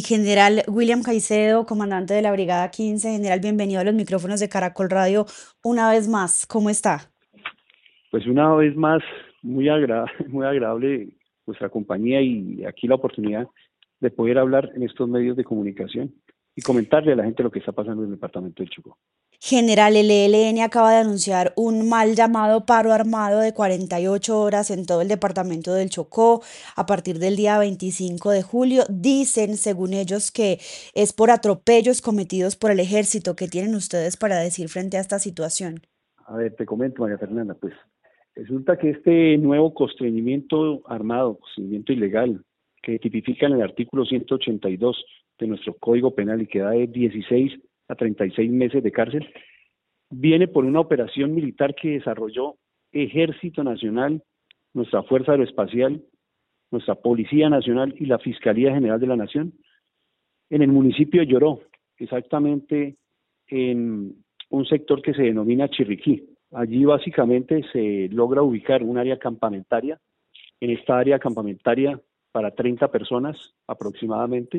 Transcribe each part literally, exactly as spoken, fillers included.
General William Caicedo, comandante de la Brigada quince. General, bienvenido a los micrófonos de Caracol Radio una vez más. ¿Cómo está? Pues una vez más, muy agra muy agradable vuestra compañía y aquí la oportunidad de poder hablar en estos medios de comunicación y comentarle a la gente lo que está pasando en el departamento del Chocó. General, el E L N acaba de anunciar un mal llamado paro armado de cuarenta y ocho horas en todo el departamento del Chocó a partir del día veinticinco de julio. Dicen, según ellos, que es por atropellos cometidos por el ejército. ¿Qué tienen ustedes para decir frente a esta situación? A ver, te comento, María Fernanda, pues resulta que este nuevo constreñimiento armado, constreñimiento ilegal, que tipifica en el artículo ciento ochenta y dos de nuestro Código Penal y que da de dieciséis a treinta y seis meses de cárcel, viene por una operación militar que desarrolló Ejército Nacional, nuestra Fuerza Aeroespacial, nuestra Policía Nacional y la Fiscalía General de la Nación en el municipio de Lloró, exactamente en un sector que se denomina Chirriquí. Allí básicamente se logra ubicar un área campamentaria. En esta área campamentaria para treinta personas aproximadamente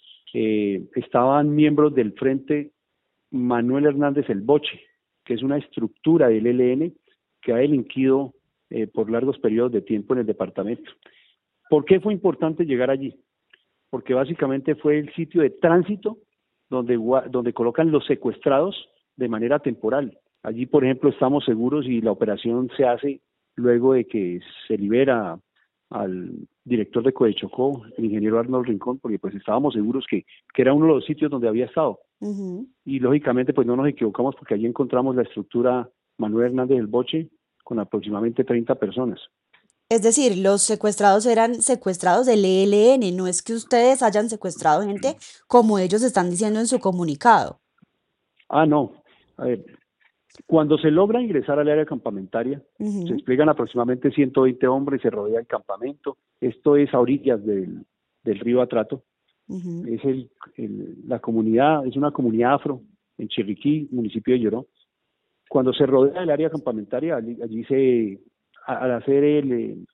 eh, estaban miembros del Frente Manuel Hernández El Boche, que es una estructura del E L N que ha delinquido eh, por largos periodos de tiempo en el departamento. ¿Por qué fue importante llegar allí? Porque básicamente fue el sitio de tránsito donde, donde colocan los secuestrados de manera temporal. Allí, por ejemplo, estamos seguros y la operación se hace luego de que se libera al director de Coechocó, el ingeniero Arnold Rincón, porque pues estábamos seguros que, que era uno de los sitios donde había estado. Uh-huh. Y lógicamente pues no nos equivocamos porque allí encontramos la estructura Manuel Hernández del Boche con aproximadamente treinta personas. Es decir, los secuestrados eran secuestrados del E L N, no es que ustedes hayan secuestrado gente como ellos están diciendo en su comunicado. Ah, no. A ver, cuando se logra ingresar al área campamentaria, uh-huh. se despliegan aproximadamente ciento veinte hombres, se rodea el campamento. Esto es a orillas del, del río Atrato. Uh-huh. Es el, el, la comunidad, es una comunidad afro en Chirriquí, municipio de Lloró. Cuando se rodea el área campamentaria, allí, allí se, al hacer el,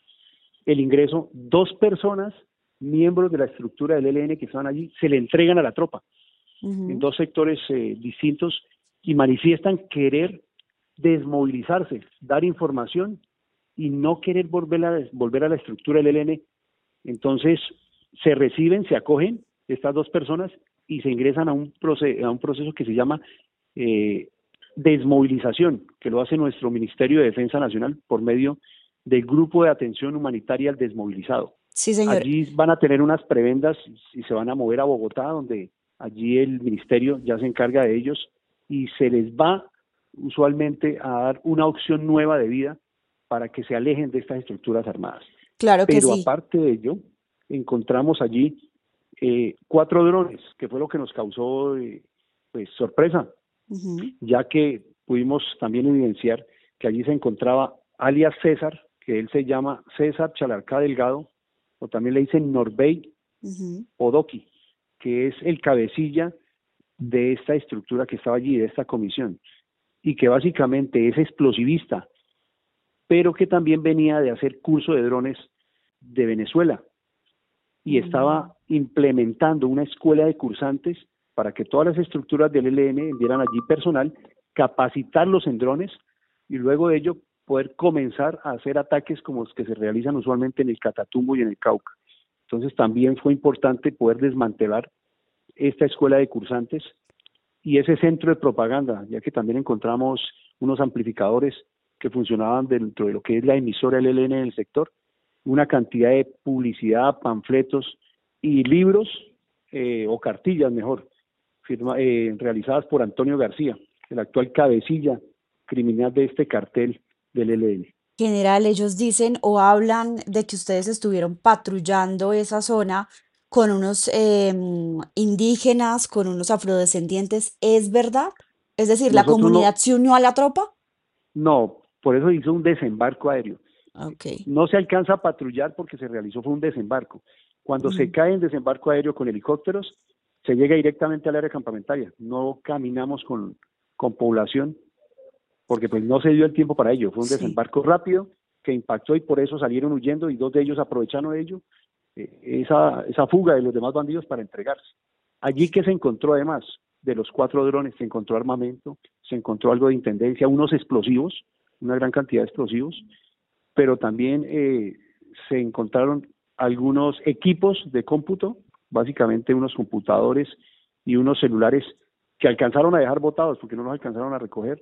el ingreso, dos personas, miembros de la estructura del E L N que estaban allí, se le entregan a la tropa uh-huh. en dos sectores eh, distintos y manifiestan querer desmovilizarse, dar información y no querer volver a, volver a la estructura del E L N. Entonces se reciben, se acogen estas dos personas y se ingresan a un, proceso, a un proceso que se llama eh, desmovilización, que lo hace nuestro Ministerio de Defensa Nacional por medio del Grupo de Atención Humanitaria al Desmovilizado. Sí, señor. Allí van a tener unas prebendas y se van a mover a Bogotá, donde allí el Ministerio ya se encarga de ellos y se les va usualmente a dar una opción nueva de vida para que se alejen de estas estructuras armadas. Claro que Pero sí. aparte de ello, encontramos allí eh, cuatro drones, que fue lo que nos causó eh, pues sorpresa, uh-huh. ya que pudimos también evidenciar que allí se encontraba alias César, que él se llama César Chalarcá Delgado, o también le dicen Norbey uh-huh. Odoki, que es el cabecilla de esta estructura que estaba allí, de esta comisión, y que básicamente es explosivista, pero que también venía de hacer curso de drones de Venezuela, y uh-huh. estaba implementando una escuela de cursantes para que todas las estructuras del E L N enviaran allí personal, capacitarlos en drones, y luego de ello poder comenzar a hacer ataques como los que se realizan usualmente en el Catatumbo y en el Cauca. Entonces también fue importante poder desmantelar esta escuela de cursantes y ese centro de propaganda, ya que también encontramos unos amplificadores que funcionaban dentro de lo que es la emisora del E L N en el sector, una cantidad de publicidad, panfletos y libros eh, o cartillas mejor, firma, eh, realizadas por Antonio García, el actual cabecilla criminal de este cartel del E L N. General, ellos dicen o hablan de que ustedes estuvieron patrullando esa zona con unos eh, indígenas, con unos afrodescendientes. ¿Es verdad? Es decir, ¿la Nosotros comunidad no, se unió a la tropa? No, por eso hizo un desembarco aéreo. Okay. No se alcanza a patrullar porque se realizó fue un desembarco. Cuando uh-huh. se cae en desembarco aéreo con helicópteros, se llega directamente al área campamentaria. No caminamos con, con población porque pues no se dio el tiempo para ello. Fue un sí. desembarco rápido que impactó y por eso salieron huyendo y dos de ellos aprovecharon ello eh, esa, esa fuga de los demás bandidos para entregarse. Allí que se encontró además de los cuatro drones, se encontró armamento, se encontró algo de intendencia, unos explosivos, una gran cantidad de explosivos, pero también eh, se encontraron algunos equipos de cómputo, básicamente unos computadores y unos celulares que alcanzaron a dejar botados porque no los alcanzaron a recoger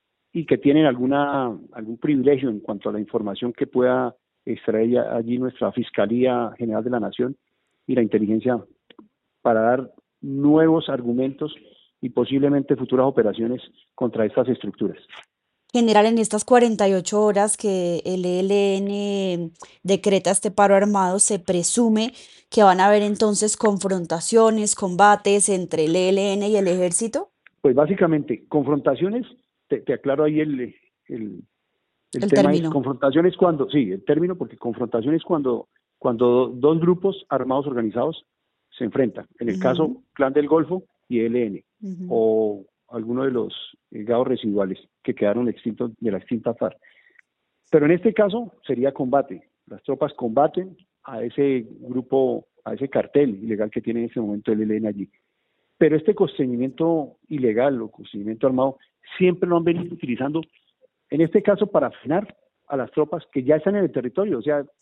y que tienen alguna algún privilegio en cuanto a la información que pueda extraer allí nuestra Fiscalía General de la Nación y la inteligencia para dar nuevos argumentos y posiblemente futuras operaciones contra estas estructuras. General, en estas cuarenta y ocho horas que el E L N decreta este paro armado, se presume que van a haber entonces confrontaciones, combates entre el E L N y el ejército. Pues básicamente, confrontaciones, te, te aclaro ahí el, el, el El tema es término. confrontaciones cuando, sí, el término, porque confrontaciones cuando, cuando dos grupos armados organizados se enfrentan. En el Ujú, caso, Clan del Golfo y E L N, ujú. o alguno de los eh, gados residuales que quedaron extintos de la extinta FARC. Pero en este caso sería combate. Las tropas combaten a ese grupo, a ese cartel ilegal que tiene en este momento el E L N allí. Pero este constreñimiento ilegal o constreñimiento armado siempre lo han venido utilizando, en este caso para frenar a las tropas que ya están en el territorio, o sea,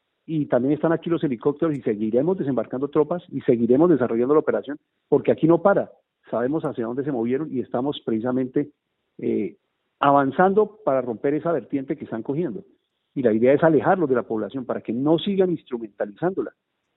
y también están aquí los helicópteros y seguiremos desembarcando tropas y seguiremos desarrollando la operación, porque aquí no para, sabemos hacia dónde se movieron y estamos precisamente eh, avanzando para romper esa vertiente que están cogiendo. Y la idea es alejarlos de la población para que no sigan instrumentalizándola.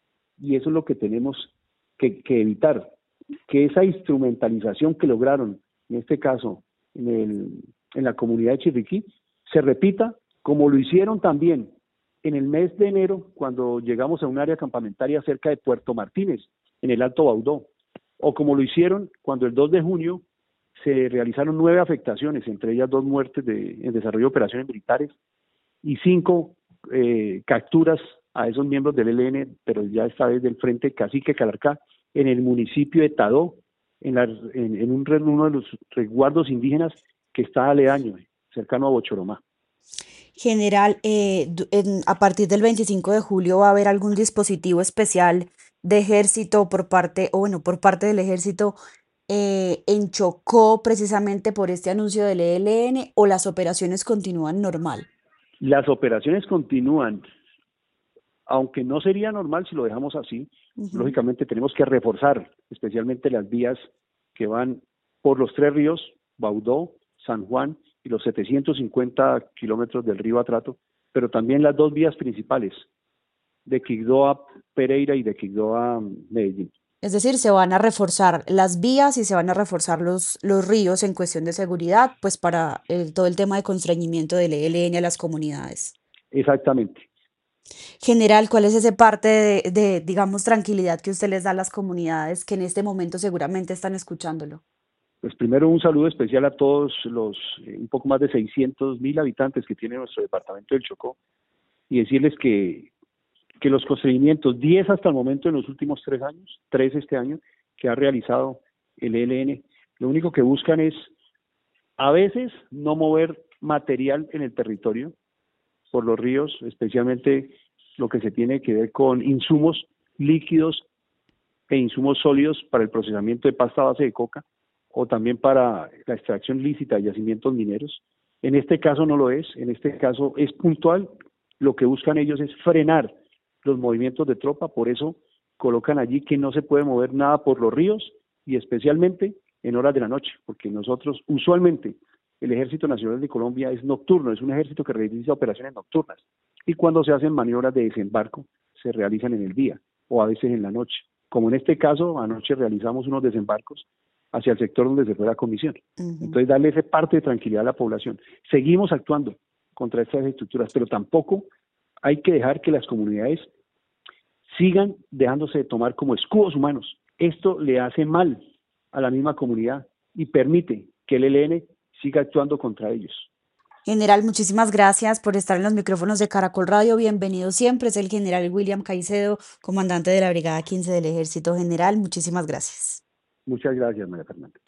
Y eso es lo que tenemos que, que evitar, que esa instrumentalización que lograron, en este caso, en, el, en la comunidad de Chiriquí, se repita como lo hicieron también en el mes de enero, cuando llegamos a un área campamentaria cerca de Puerto Martínez, en el Alto Baudó, o como lo hicieron cuando el dos de junio se realizaron nueve afectaciones, entre ellas dos muertes de, en desarrollo de operaciones militares y cinco eh, capturas a esos miembros del E L N, pero ya esta vez del Frente Cacique Calarcá, en el municipio de Tadó, en, la, en, en un, uno de los resguardos indígenas que está aledaño, cercano a Bochoromá. General, eh, du- en- a partir del veinticinco de julio va a haber algún dispositivo especial de ejército por parte, o bueno, por parte del ejército eh, en Chocó precisamente por este anuncio del E L N, o las operaciones continúan normal. Las operaciones continúan, aunque no sería normal si lo dejamos así. Ujú. Lógicamente tenemos que reforzar especialmente las vías que van por los tres ríos, Baudó, San Juan y los setecientos cincuenta kilómetros del río Atrato, pero también las dos vías principales, de Quibdó a Pereira y de Quibdó a Medellín. Es decir, se van a reforzar las vías y se van a reforzar los, los ríos en cuestión de seguridad, pues para el- todo el tema de constreñimiento del E L N a las comunidades. Exactamente. General, ¿cuál es ese parte de, de, digamos, tranquilidad que usted les da a las comunidades que en este momento seguramente están escuchándolo? Pues primero un saludo especial a todos los eh, un poco más de seiscientos mil habitantes que tiene nuestro departamento del Chocó y decirles que que los procedimientos, diez hasta el momento en los últimos tres años, tres este año, que ha realizado el E L N, lo único que buscan es a veces no mover material en el territorio por los ríos, especialmente lo que se tiene que ver con insumos líquidos e insumos sólidos para el procesamiento de pasta a base de coca o también para la extracción lícita de yacimientos mineros. En este caso no lo es, en este caso es puntual, lo que buscan ellos es frenar los movimientos de tropa, por eso colocan allí que no se puede mover nada por los ríos y especialmente en horas de la noche, porque nosotros usualmente el Ejército Nacional de Colombia es nocturno, es un ejército que realiza operaciones nocturnas y cuando se hacen maniobras de desembarco se realizan en el día o a veces en la noche. Como en este caso, anoche realizamos unos desembarcos hacia el sector donde se fue la comisión. Ujú. Entonces, darle ese parte de tranquilidad a la población. Seguimos actuando contra estas estructuras, pero tampoco hay que dejar que las comunidades sigan dejándose de tomar como escudos humanos. Esto le hace mal a la misma comunidad y permite que el E L N siga actuando contra ellos. General, muchísimas gracias por estar en los micrófonos de Caracol Radio. Bienvenido siempre. Es el general William Caicedo, comandante de la Brigada quince del Ejército. General, muchísimas gracias. Muchas gracias, María Fernanda.